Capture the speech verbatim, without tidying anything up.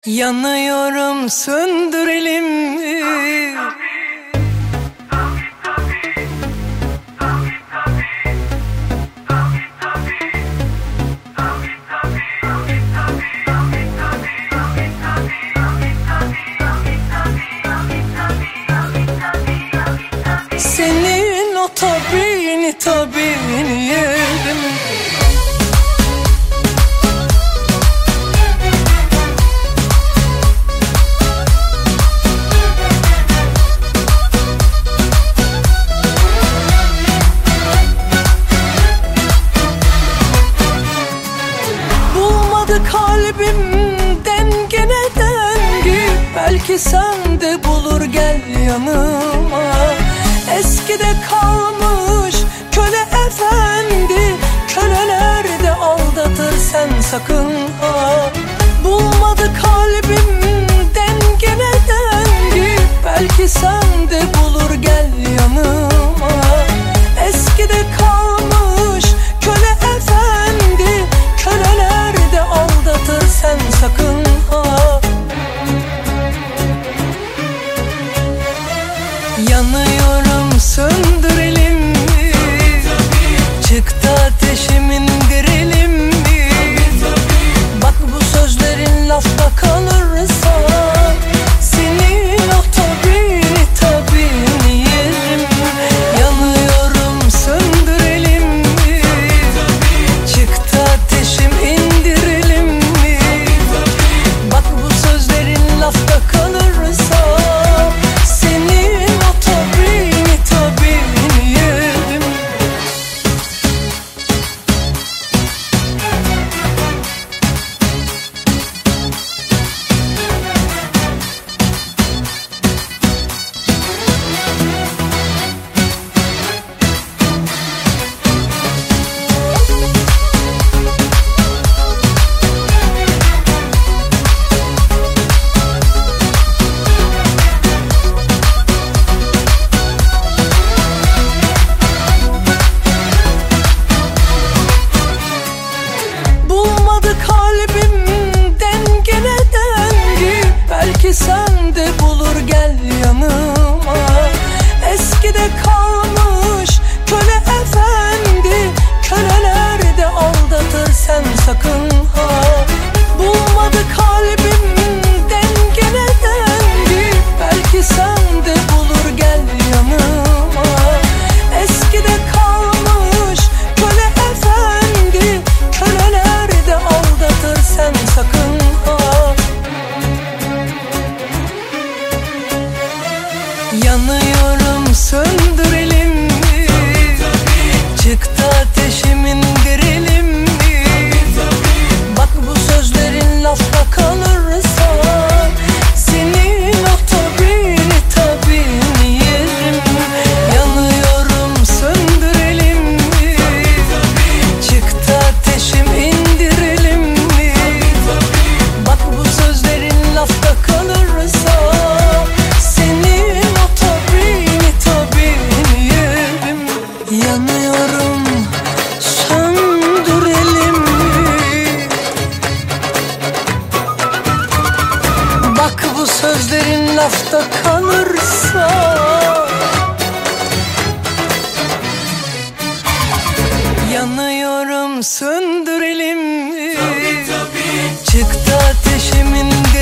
Yanıyorum, söndürelim mi? Senin o tabini tabini yerim. Kalbim dengene dengi, belki sen de bulur, gel yanıma. Eskide kalmış köle efendi, köleler de aldatır, sen sakın ha. Bulmadı kalbim dengene dengi, belki sen de bulur, gel yanıma. Eskide kalmış köle efendi, köleler de aldatır, sen sakın ha. Yanıyorum, söndürelim mi? Çıktı ateşim, indirelim mi? Bak bu sözlerin lafta kalırsa, senin o tabini tabini yerim. Yanıyorum, söndürelim mi? Çıktı ateşim, indirelim mi? Bak bu sözlerin lafta kalırsa, senin o tabini tabini yerim. Kalbim dengene dengi, belki sen de bulur, gel yanıma. Eskide kalmış köle efendi, köleler de aldatır, sen sakın ha. Bulmadı kalbim dengene dengi, belki sen de bulur, gel yanıma. Eskide kalmış köle efendi, köleler de aldatır, sen sakın ha. Yanıyorum, söndürelim mi? Çıktı ateşim, indirelim mi? Bak bu sözlerin lafta kalırsa, senin o tabini tabini yerim. Yanıyorum, söndürelim mi? Çıktı ateşim, indirelim mi? Bak bu sözlerin lafta kalırsa, senin o tabini tabini yerim. Yanıyorum, söndürelim mi? Bak bu sözlerin lafta kalırsa, yanıyorum, söndürelim mi? Çıktı ateşimin